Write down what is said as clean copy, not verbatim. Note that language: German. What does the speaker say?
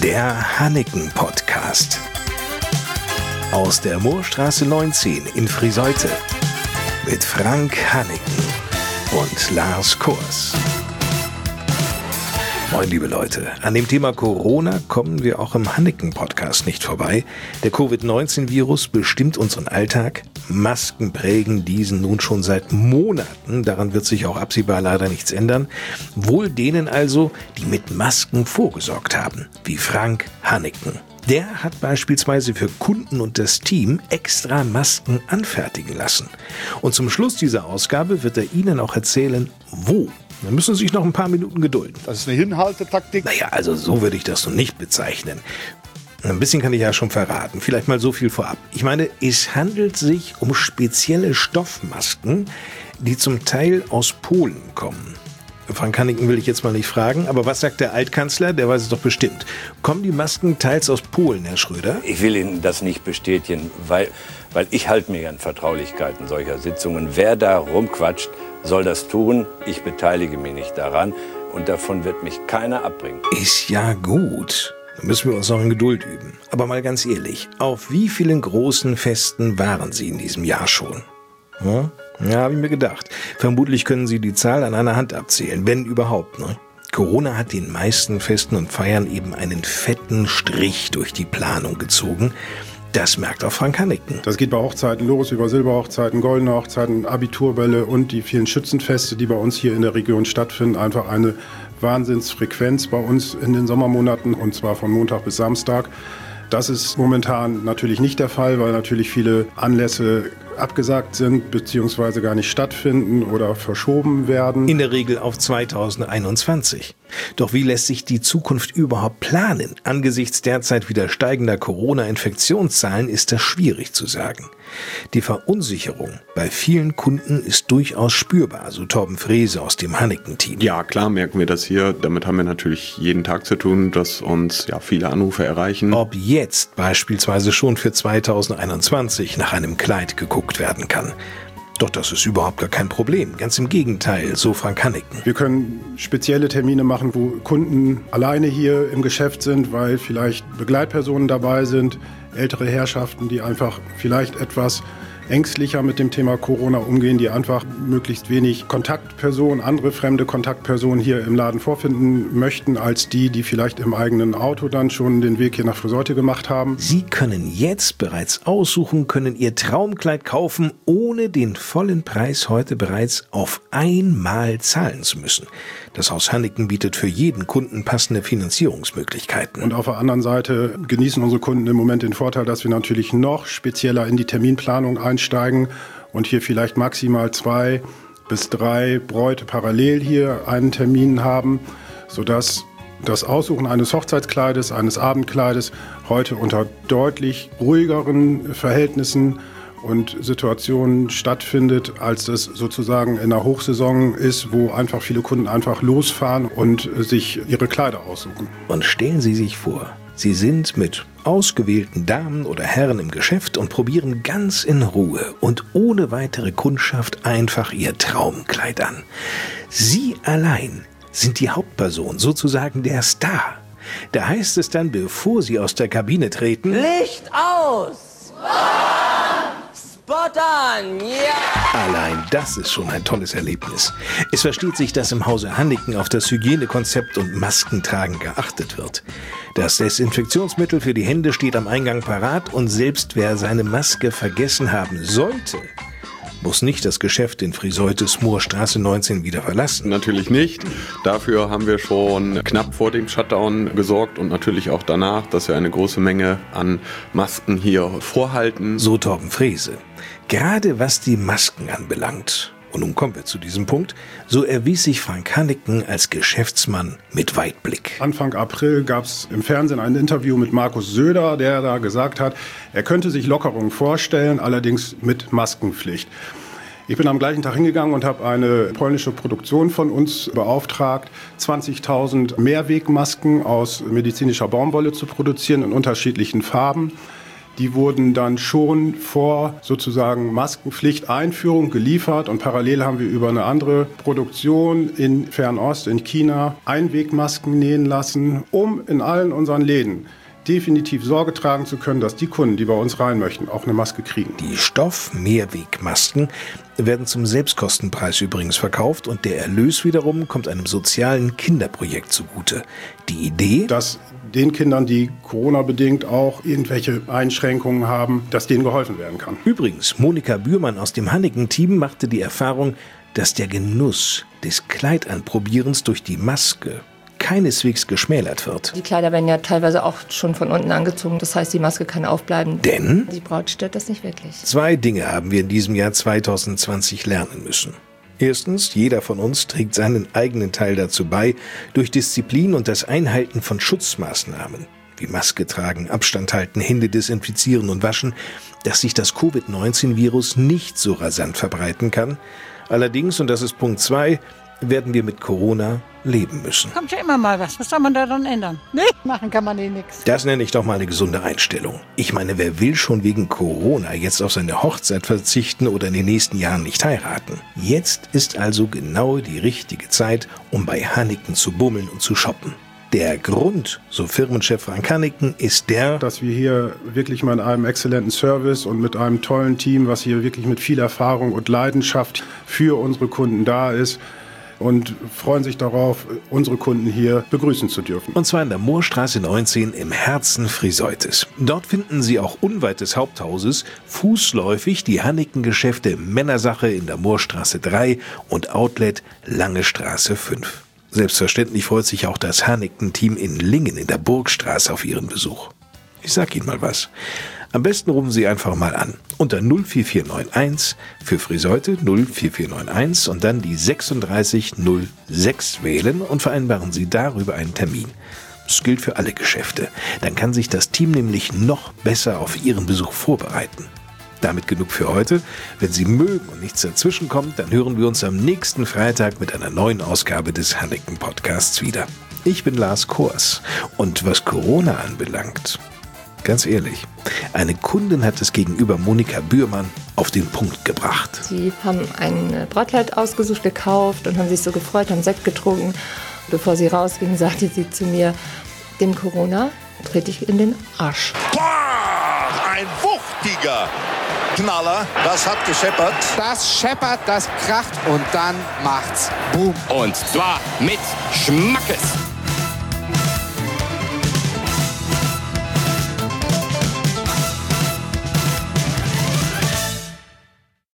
Der Hanniken-Podcast. Aus der Moorstraße 19 in Friseute. Mit Frank Hanniken und Lars Kors. Moin, liebe Leute. An dem Thema Corona kommen wir auch im Hanniken-Podcast nicht vorbei. Der Covid-19-Virus bestimmt unseren Alltag. Masken prägen diesen nun schon seit Monaten. Daran wird sich auch absehbar leider nichts ändern. Wohl denen also, die mit Masken vorgesorgt haben, wie Frank Hanniken. Der hat beispielsweise für Kunden und das Team extra Masken anfertigen lassen. Und zum Schluss dieser Ausgabe wird er Ihnen auch erzählen, wo. Da müssen Sie sich noch ein paar Minuten gedulden. Das ist eine Hinhaltetaktik. Naja, also so würde ich das noch nicht bezeichnen. Ein bisschen kann ich ja schon verraten. Vielleicht mal so viel vorab. Ich meine, es handelt sich um spezielle Stoffmasken, die zum Teil aus Polen kommen. Frank Hanniken will ich jetzt mal nicht fragen, aber was sagt der Altkanzler? Der weiß es doch bestimmt. Kommen die Masken teils aus Polen, Herr Schröder? Ich will Ihnen das nicht bestätigen, weil ich halte mir an Vertraulichkeiten solcher Sitzungen. Wer da rumquatscht, soll das tun. Ich beteilige mich nicht daran und davon wird mich keiner abbringen. Ist ja gut. Da müssen wir uns noch in Geduld üben. Aber mal ganz ehrlich, auf wie vielen großen Festen waren Sie in diesem Jahr schon? Ja, habe ich mir gedacht. Vermutlich können Sie die Zahl an einer Hand abzählen, wenn überhaupt, ne? Corona hat den meisten Festen und Feiern eben einen fetten Strich durch die Planung gezogen. Das merkt auch Frank Hanniken. Das geht bei Hochzeiten los, über Silberhochzeiten, goldene Hochzeiten, Abiturbälle und die vielen Schützenfeste, die bei uns hier in der Region stattfinden. Einfach eine Wahnsinnsfrequenz bei uns in den Sommermonaten, und zwar von Montag bis Samstag. Das ist momentan natürlich nicht der Fall, weil natürlich viele Anlässe abgesagt sind bzw. gar nicht stattfinden oder verschoben werden. In der Regel auf 2021. Doch wie lässt sich die Zukunft überhaupt planen? Angesichts derzeit wieder steigender Corona-Infektionszahlen ist das schwierig zu sagen. Die Verunsicherung bei vielen Kunden ist durchaus spürbar, so Torben Frese aus dem Hanniken-Team. Ja, klar merken wir das hier. Damit haben wir natürlich jeden Tag zu tun, dass uns viele Anrufe erreichen. Ob jetzt beispielsweise schon für 2021 nach einem Kleid geguckt werden kann. Doch das ist überhaupt gar kein Problem. Ganz im Gegenteil, so Frank Hanniken. Wir können spezielle Termine machen, wo Kunden alleine hier im Geschäft sind, weil vielleicht Begleitpersonen dabei sind, ältere Herrschaften, die einfach vielleicht etwas ängstlicher mit dem Thema Corona umgehen, die einfach möglichst wenig Kontaktpersonen, andere fremde Kontaktpersonen hier im Laden vorfinden möchten, als die vielleicht im eigenen Auto dann schon den Weg hier nach Friseute gemacht haben. Sie können jetzt bereits aussuchen, können Ihr Traumkleid kaufen, ohne den vollen Preis heute bereits auf einmal zahlen zu müssen. Das Haus Hanniken bietet für jeden Kunden passende Finanzierungsmöglichkeiten. Und auf der anderen Seite genießen unsere Kunden im Moment den Vorteil, dass wir natürlich noch spezieller in die Terminplanung einsteigen und hier vielleicht maximal 2 bis 3 Bräute parallel hier einen Termin haben, sodass das Aussuchen eines Hochzeitskleides, eines Abendkleides heute unter deutlich ruhigeren Verhältnissen und Situationen stattfindet, als es sozusagen in der Hochsaison ist, wo einfach viele Kunden einfach losfahren und sich ihre Kleider aussuchen. Und stellen Sie sich vor, Sie sind mit ausgewählten Damen oder Herren im Geschäft und probieren ganz in Ruhe und ohne weitere Kundschaft einfach Ihr Traumkleid an. Sie allein sind die Hauptperson, sozusagen der Star. Da heißt es dann, bevor Sie aus der Kabine treten: Licht aus! Spot an! Ja! Allein das ist schon ein tolles Erlebnis. Es versteht sich, dass im Hause Hanniken auf das Hygienekonzept und Maskentragen geachtet wird. Das Desinfektionsmittel für die Hände steht am Eingang parat und selbst wer seine Maske vergessen haben sollte, muss nicht das Geschäft in Friseutes Moorstraße 19 wieder verlassen. Natürlich nicht. Dafür haben wir schon knapp vor dem Shutdown gesorgt und natürlich auch danach, dass wir eine große Menge an Masken hier vorhalten. So Torben Frese. Gerade was die Masken anbelangt, und nun kommen wir zu diesem Punkt, so erwies sich Frank Hanniken als Geschäftsmann mit Weitblick. Anfang April gab es im Fernsehen ein Interview mit Markus Söder, der da gesagt hat, er könnte sich Lockerungen vorstellen, allerdings mit Maskenpflicht. Ich bin am gleichen Tag hingegangen und habe eine polnische Produktion von uns beauftragt, 20.000 Mehrwegmasken aus medizinischer Baumwolle zu produzieren in unterschiedlichen Farben. Die wurden dann schon vor sozusagen Maskenpflichteinführung geliefert und parallel haben wir über eine andere Produktion in Fernost, in China, Einwegmasken nähen lassen, um in allen unseren Läden definitiv Sorge tragen zu können, dass die Kunden, die bei uns rein möchten, auch eine Maske kriegen. Die Stoff-Mehrwegmasken werden zum Selbstkostenpreis übrigens verkauft und der Erlös wiederum kommt einem sozialen Kinderprojekt zugute. Die Idee, dass den Kindern, die Corona-bedingt auch irgendwelche Einschränkungen haben, dass denen geholfen werden kann. Übrigens, Monika Bührmann aus dem Hanneken-Team machte die Erfahrung, dass der Genuss des Kleidanprobierens durch die Maske keineswegs geschmälert wird. Die Kleider werden ja teilweise auch schon von unten angezogen, das heißt, die Maske kann aufbleiben. Denn die Braut stört das nicht wirklich. 2 Dinge haben wir in diesem Jahr 2020 lernen müssen. Erstens, jeder von uns trägt seinen eigenen Teil dazu bei, durch Disziplin und das Einhalten von Schutzmaßnahmen, wie Maske tragen, Abstand halten, Hände desinfizieren und waschen, dass sich das Covid-19-Virus nicht so rasant verbreiten kann. Allerdings, und das ist Punkt 2, werden wir mit Corona leben müssen. Kommt ja immer mal was. Was soll man da dann ändern? Nee, machen kann man nichts. Das nenne ich doch mal eine gesunde Einstellung. Ich meine, wer will schon wegen Corona jetzt auf seine Hochzeit verzichten oder in den nächsten Jahren nicht heiraten? Jetzt ist also genau die richtige Zeit, um bei Hanneken zu bummeln und zu shoppen. Der Grund, so Firmenchef Frank Hanneken, ist der, dass wir hier wirklich mal in einem exzellenten Service und mit einem tollen Team, was hier wirklich mit viel Erfahrung und Leidenschaft für unsere Kunden da ist, und freuen sich darauf, unsere Kunden hier begrüßen zu dürfen. Und zwar in der Moorstraße 19 im Herzen Friseutes. Dort finden Sie auch unweit des Haupthauses fußläufig die Hanneken-Geschäfte Männersache in der Moorstraße 3 und Outlet Lange Straße 5. Selbstverständlich freut sich auch das Hanneken-Team in Lingen in der Burgstraße auf Ihren Besuch. Ich sag Ihnen mal was. Am besten rufen Sie einfach mal an. Unter 04491 für Friseute 04491 und dann die 3606 wählen und vereinbaren Sie darüber einen Termin. Das gilt für alle Geschäfte. Dann kann sich das Team nämlich noch besser auf Ihren Besuch vorbereiten. Damit genug für heute. Wenn Sie mögen und nichts dazwischen kommt, dann hören wir uns am nächsten Freitag mit einer neuen Ausgabe des Hanneken Podcasts wieder. Ich bin Lars Kors und was Corona anbelangt, ganz ehrlich, eine Kundin hat es gegenüber Monika Bührmann auf den Punkt gebracht. Sie haben ein Brautkleid ausgesucht, gekauft und haben sich so gefreut, haben Sekt getrunken. Bevor sie rausging, sagte sie zu mir, dem Corona trete ich in den Arsch. Boah, ein wuchtiger Knaller. Das hat gescheppert. Das scheppert, das kracht und dann macht's Boom. Und zwar mit Schmackes.